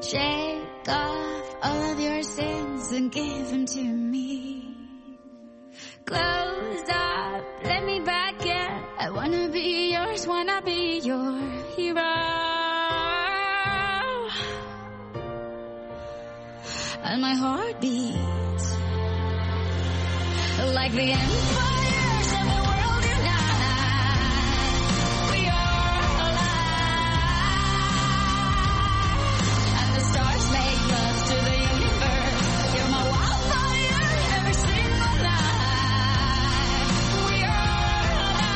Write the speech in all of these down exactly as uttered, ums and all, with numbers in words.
Shake off all of your sins and give them to me. Close up, let me back in. I wanna be yours, wanna be your hero. And my heart beats like the empires of the world unite. We are alive, and the stars make love to the universe. You're my wildfire every single night. We are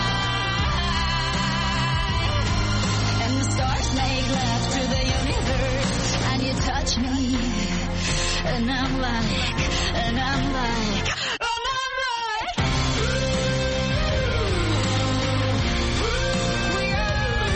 alive, and the stars make love to the universe. And you touch me, and I'm like, and I'm like, and I'm like, we are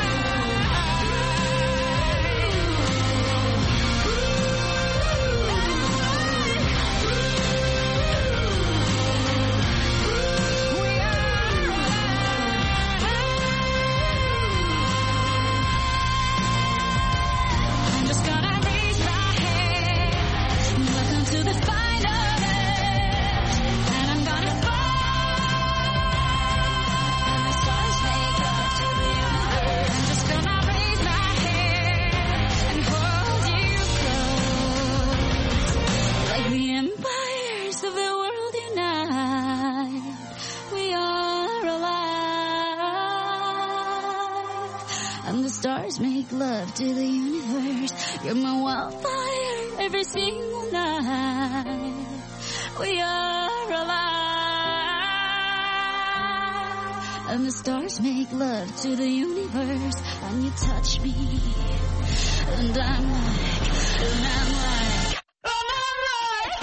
I'm just gonna raise my head, welcome to the final edge, and I'm gonna fly. The stars make love to the universe. I'm just gonna raise my head and hold you close, like the empires of the world unite. We are alive, and the stars make love to the universe. You're my wildfire every single night. We are alive, and the stars make love to the universe. And you touch me, and I'm like, and I'm like, and I'm like,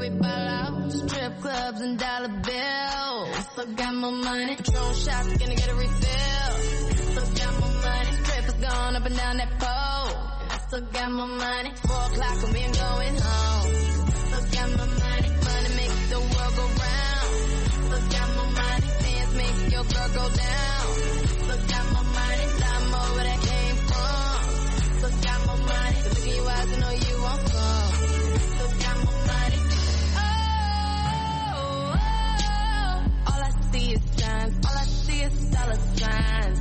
we ball out. Strip clubs and dollar bills. Still got more money. Patron shots, gonna get a refill. Still got more money. Strippers going up and down that pole. Still got more money. Four o'clock and we ain't going home. Still got more money. Money makes the world go round. Still got more money. Dance makes your girl go down. Still got more money. Lot more where that came from. Still got more money. Look in your eyes and know you won't come. Still got more money. Oh, oh, oh. All I see is signs. All I see is dollar signs.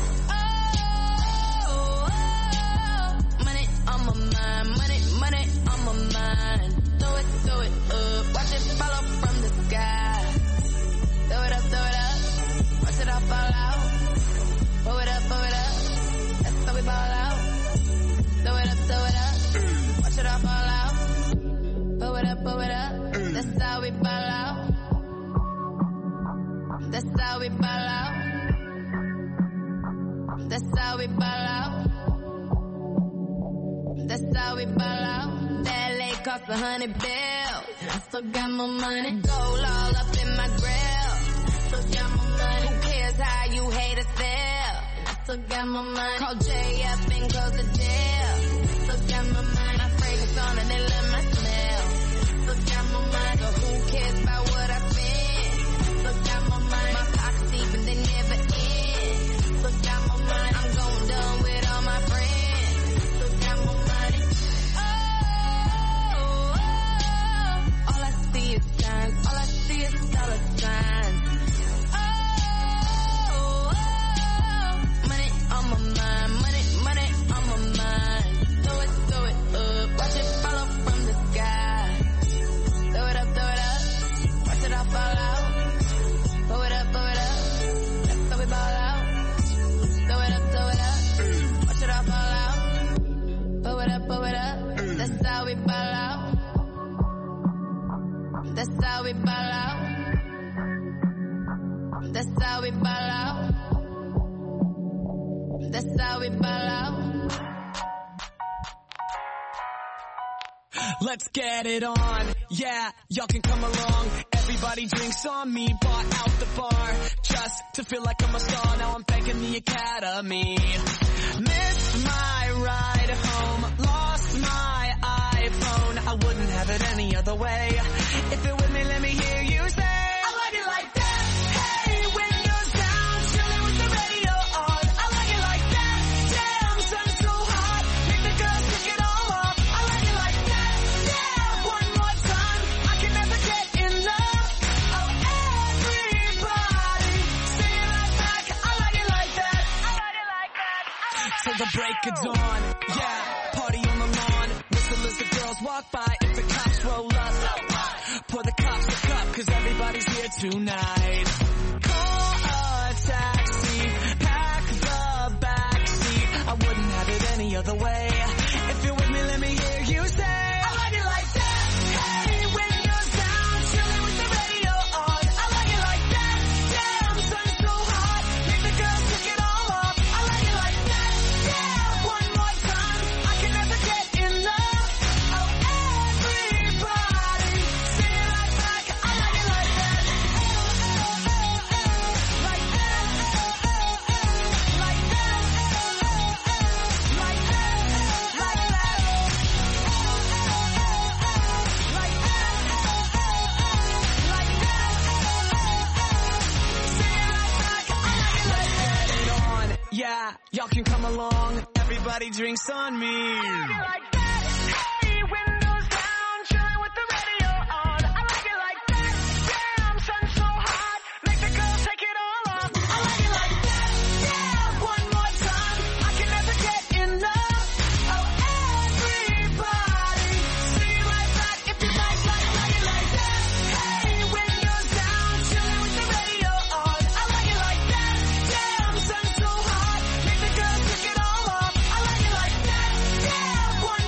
Oh, oh, oh. Money on my mind. Money, money on my mind. Throw it, throw it up. Watch it follow from the sky. Throw it up, throw it up. Watch it all fall out. Throw it up, throw it up. That's how we ball out. Throw it up, throw it up. Watch it all fall out. Throw it up, throw it up. That's how we ball out. That's how we ball out. That's how we ball out. That's how we ball out. That L A cost a hundred bills. I still got more money. Gold all up in my grill. Still got more money. Who cares how you hate us there? I still got more money. Call J up and close the deal. Still got more money. My fragrance on and they love my smell. Still got more money. So who cares about what I spend? Still got more money. My pockets deep and they never end. Still got more money. I'm going dumb with all my friends. Still got more money. Oh, oh, oh. All I see is signs. All I see is dollar signs. Oh, oh, oh. Money on my mind. Money, money on my mind. Throw it, throw it up. Watch it follow from the sky. Throw it up, throw it up. Watch it all fall out. Throw it up, throw it up. That's how we ball out. Throw it up, throw it up. Watch it all fall out. Throw it up, throw it up. That's how we ball out. That's how we ball out. That's how we ball out. That's how we ball out. Let's get it on, yeah, y'all can come along. Everybody drinks on me, bought out the bar, just to feel like I'm a star. Now I'm thanking the academy. Missed my ride home, lost my iPhone. I wouldn't have it any other way. If you're with me, let me hear you say, I like it like that. Hey, windows down, chilling with the radio on. I like it like that. Damn, sun's so hot, make the girls pick it all up. I like it like that. Yeah, one more time, I can never get enough. Oh, everybody, sing it right back. I like it like that. I like it like that. Till the break of dawn, yeah, party on the lawn. Whistle as the girls walk by. If the cops roll up, pour the cops a cup, cause everybody's here tonight. Call a taxi, pack the backseat. I wouldn't have it any other way. If you're with me, let me hear you say, I like it like that. Hey, windows down, chilling with the radio on. I like it like that. Damn, sun's so hot, make the girls pick it all up. I like it like that. Yeah, one more time, I can never get enough. Oh, everybody, sing it right back. I like it like that. Like that. Like that. Like that. Like that. Like that. Like that. Sing it right back. I like it like that. Get it on, yeah, y'all can come along. Everybody drinks on me. I like it like that. Hey, windows down, chilling with the radio on. I like it like that. Damn, sun's so hot, make the girls take it all off. I like it like that. Yeah, one more time, I can never get enough. Oh, everybody, sing it right back if you like, like, like it like that. Hey, windows down, chilling with the radio on. I like it like that. Damn, sun's so hot, make the girls pick it all off. I like it like that. Yeah, one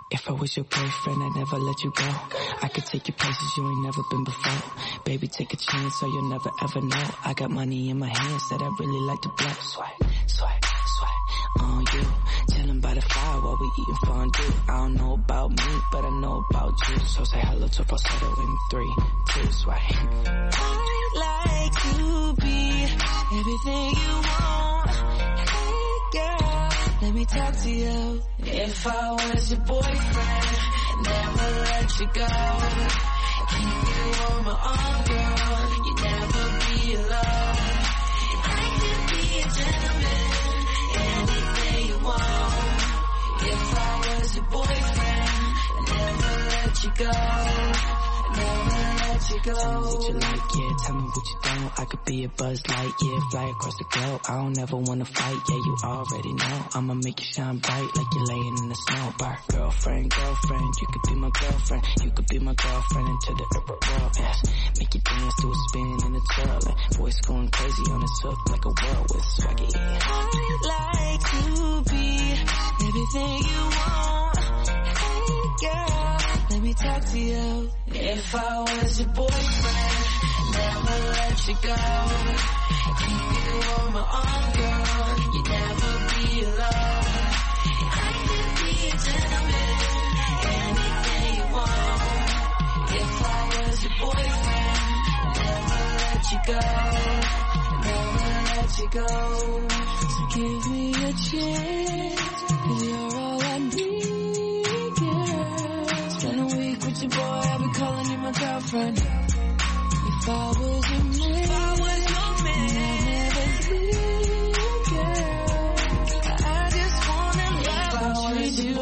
If I was your boyfriend, I'd never let you go. I could take you places you ain't never been before. Baby, take a chance so you'll never ever know. I got money in my hands that I really like to blow. Swag, swag, swag on you. Chillin' by the fire while we eating fondue. I don't know about me, but I know about you. So say hello to falsetto in three, two, swag. I'd like to be everything you want. Hey girl, let me talk to you. If I was your boyfriend, never let you go. Keep you on my arm, girl. You never be alone. I can be a gentleman, anything you want. If I was your boyfriend, never let you go. Never let you go. Tell me what you like, yeah, tell me what you don't. I could be a Buzz Light, yeah, fly across the globe. I don't ever wanna fight, yeah, you already know. I'ma make you shine bright like you're laying in the snow. Bar. Girlfriend, girlfriend, you could be my girlfriend. You could be my girlfriend into the upper world, yes. Make you dance to a spin and a twirl. And voice going crazy on this hook like a whirlwind swaggy. I'd like to be everything you want. Hey girl, let me talk to you. If I was your boyfriend, never let you go. Keep you on my arm, girl. You never be alone. I can be a gentleman, anything you want. If I was your boyfriend, never let you go. Never let you go. So give me a chance, 'cause you're all I need, girl. Spend a week with your boy, I'll be calling you my girlfriend. If I was your man, if I was your man, I'd never leave, girl. I just wanna love if I was you,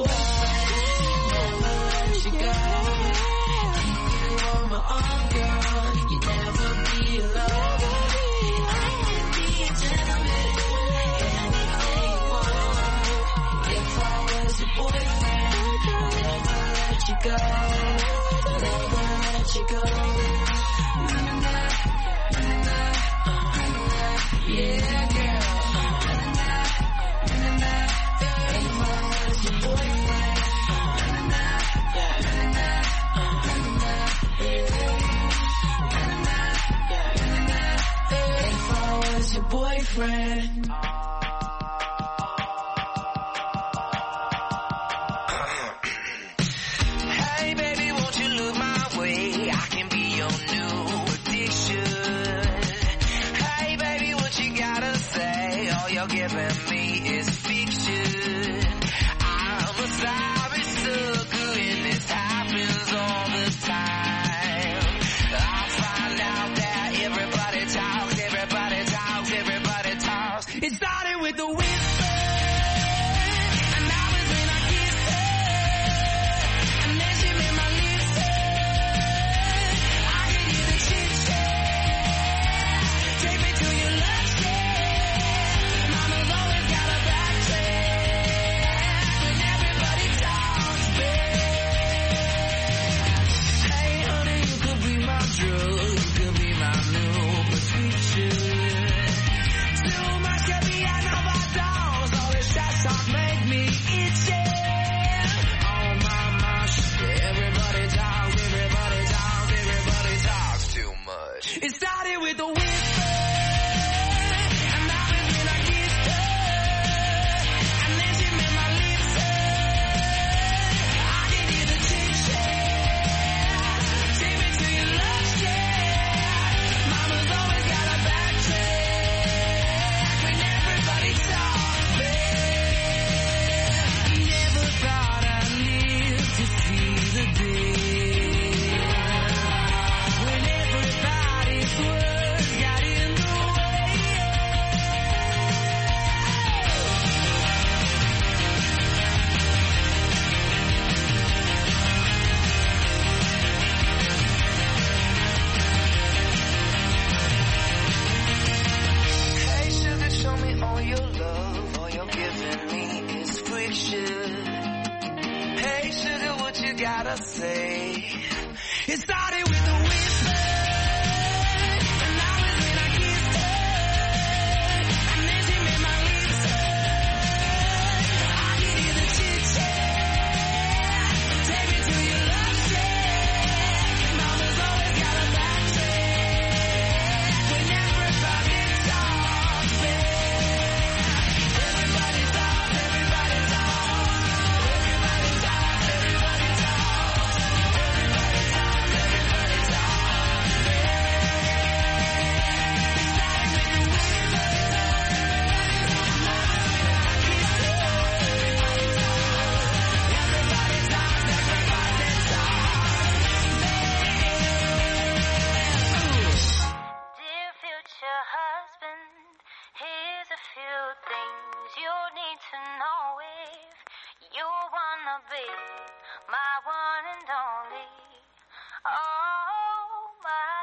never let you go. Keep you on my arm, girl. You never be alone. I can be a gentleman, anything you want. If I was your boyfriend, never let you go. Never let you go. Yeah, girl. If I was your boyfriend, if I was your boyfriend. Hey baby, won't you look my way? I can be your new addiction. Hey baby, what you gotta say? All you're giving me is fiction. I'm a sorry sucker and this happens all the time. I find out that everybody talks, everybody talks, everybody talks. It started with the whisper, and now it's when I kiss her, and then she made my lips hurt. I can hear the chit chat. Take me to your love shack. Mama's always got a back track when everybody talks back. Hey honey, you could be my drug, you could be my new prescription. Too much caviar, no bottles, all this shit talk make me itchy. Oh my gosh, everybody talks, everybody talks, everybody talks too much. It started with a whisper, and now it's when I kissed her, and then she made my lips hurt. I can hear the chit chat. Take me to your love shack. Mama's always got a back track when everybody talks back. Never thought I'd live to see the day when everybody's words got in the way. Hey sugar, show me all your love. All you're giving me is friction. Hey sugar, what you gotta say? It started with a whisper, and now it's when I kissed her, and then she made my lips hurt. I can hear the chit chat. wanna be my one and only, all my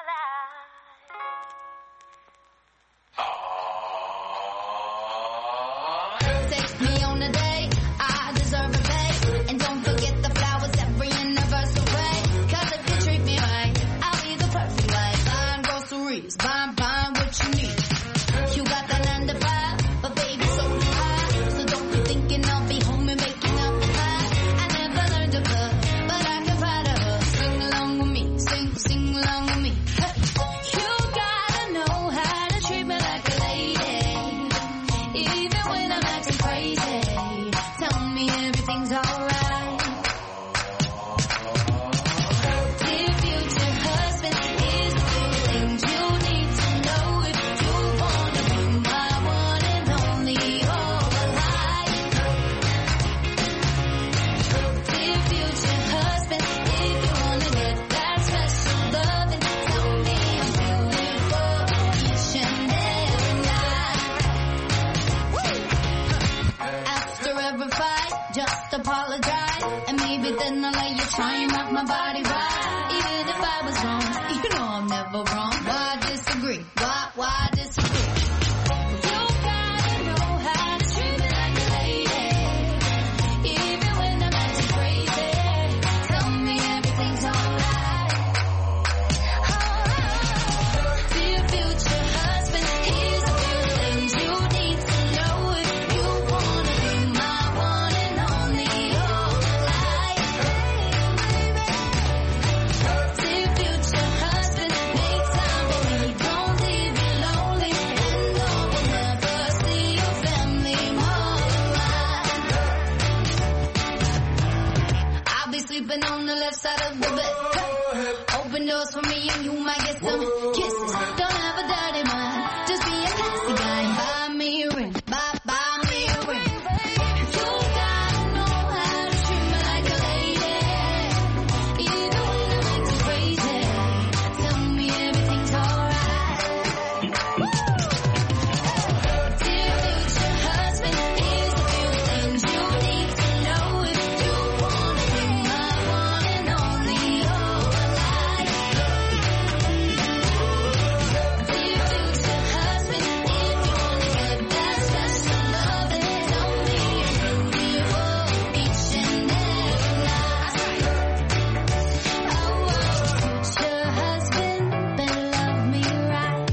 life. Text me on a day, I deserve a pay, and don't forget the flowers every anniversary. Cause if you treat me right, I'll be the perfect wife. Buying groceries, buying, buying what you need. You got that nine to five, but baby, so do I. So don't be thinking I'll be home and making up the pie. I never learned to cook, but I can find a hook. Sing along with me, sing, sing along with me. Hey. You gotta know how to treat me like a lady, even when I'm acting crazy. Tell me everything's alright. Dear future husband, here's the few things you need to know if you wanna be my one and only all my life. Dear future husband, if you wanna get that special loving, tell me I'm beautiful each and every night. After every fight, just apologize, and maybe then I'll let you try and rock my body right. Even if I was wrong, you know I'm never wrong. Why disagree? Why, why disagree? You gotta know how to treat me like a lady, even when I'm acting crazy. Tell me everything's alright. Dear future husband, here's a few things you need to know if you wanna be my one and only all my life. Dear future husband, make time for me, don't leave me lonely, and no one ever see your family more than mine. I'll be sleeping on the left side of the bed. Open doors for me and you might get some kisses. Don't have a dirty mind, just be a classy guy and buy me a ring. Buy, buy me a ring. You gotta know how to treat me like a lady, even when I'm acting crazy. Tell me everything's alright. Dear future husband, here's a few things you need to know if you wanna be my one and only all my life. Dear future husband, if you wanna get that special loving, tell me I'm beautiful each and every night. Oh, future husband, better love me right.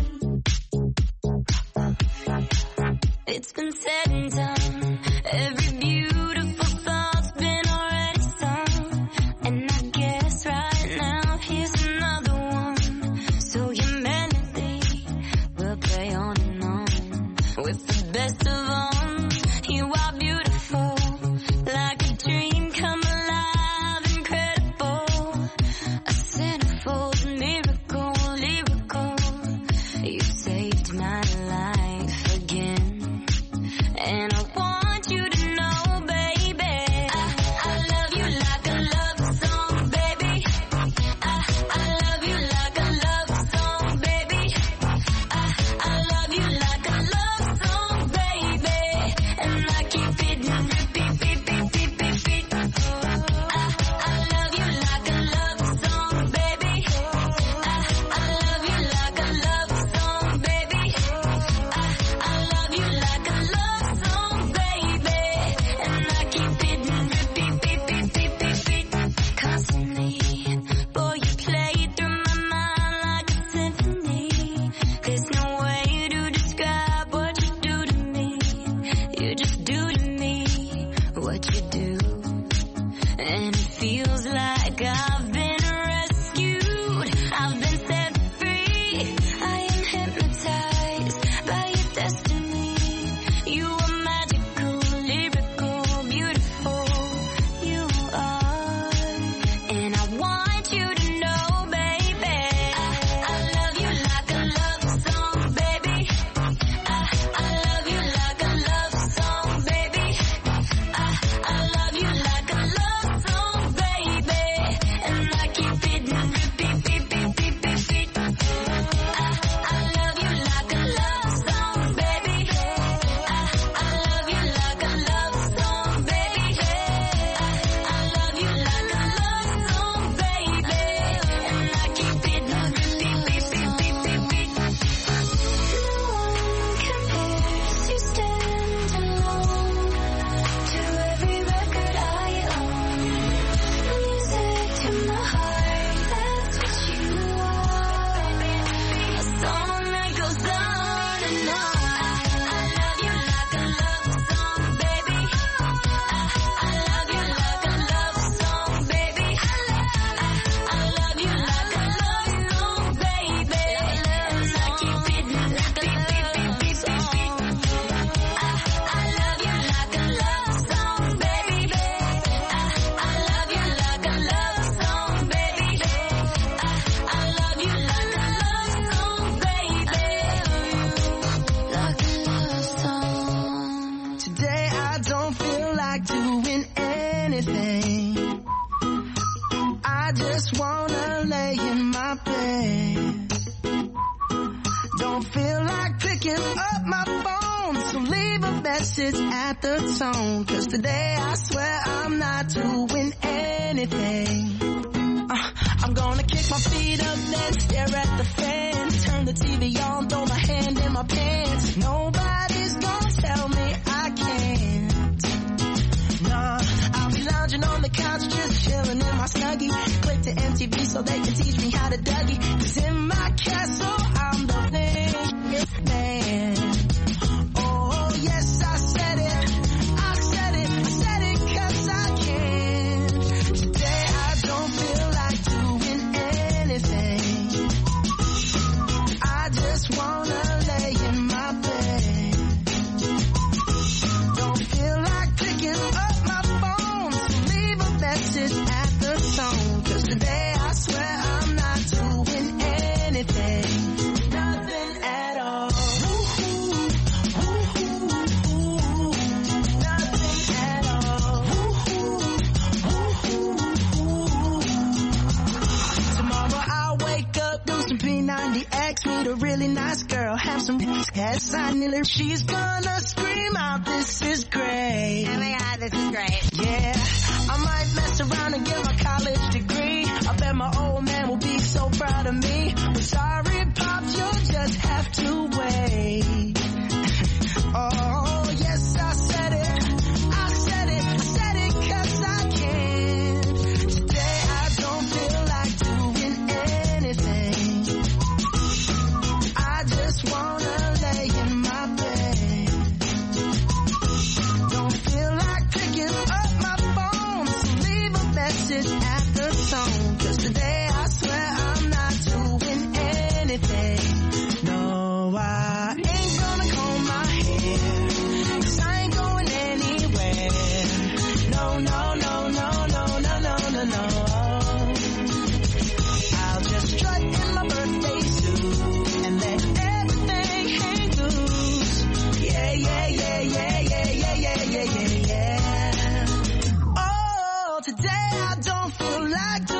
It's been said and done. Every beautiful thought's been already sung. And I guess right now here's another one. So your melody will play on and on. With the best of them, you are beautiful. Like a dream come alive, incredible. A centerfold miracle, lyrical. You saved my life again. And I want you to know, baby, I, I love you like a love song, baby. I, I love you like a love song, baby. I, I love you like a love song, baby. And I keep it in repeat, beat, beat, beat, beat, beat. I, I love you like a love song, baby. I, I love you like a love song, baby. I, I love you like a love song, baby. And I keep it in repeat, beat, beat, beat, beat, beat. Constantly, boy, you play through my mind like a symphony. There's no way to describe what you do to me. You just do to me what you do. And it feels like I've been rescued. I've been set free. I am hypnotized by your destiny. You are magical, lyrical, beautiful. You are. And I want you to know, baby, I, I love you like a love song, baby. I, I love you like a love song, baby. I, I love you like a love song, baby. anything. I just wanna lay in my bed. Don't feel like picking up my phone, so leave a message at the tone. Cause today I swear I'm not doing anything. uh, I'm gonna kick my feet up, then stare at the fan. Turn the T V on, throw my hand in my pants. Nobody's gonna tell me I can't. Nah, I'll be lounging on the couch, just chilling in my Snuggie. Click to M T V so they can teach me how to Dougie. Cause in my castle I'm the biggest man. Oh yes, I said it, I said it, I said it cause I can. Today I don't feel like doing anything. I just wanna lay in my bed. Don't feel like picking up my phone, so leave a message at the tone. Cause today I swear I'm not doing anything. Nothing at all. Ooh, ooh, ooh, ooh. Nothing at all. Ooh, ooh, ooh. Tomorrow I'll wake up, do some P ninety X, meet a really nice girl, have some head sign in her. She's gonna scream out, this is great. Oh my god, this is great. Yeah, I might mess around and get my college degree. I bet my old man will be so proud of me. But sorry, Pops, you'll just have to wait. Oh, yes, I said it. I said it. I said it cause I can. Today I don't feel like doing anything. I just wanna lay in my bed. Don't feel like picking up my phone, so leave a message at the tone. Cause today I swear I'm not doing anything. No, I ain't gonna comb my hair, cause I ain't going anywhere. No, no, no, no, no, no, no, no, no. I'll just strut in my birthday suit and let everything hang loose. Yeah, yeah, yeah, yeah, yeah, yeah, yeah, yeah, yeah, yeah. Oh, today I don't feel like doing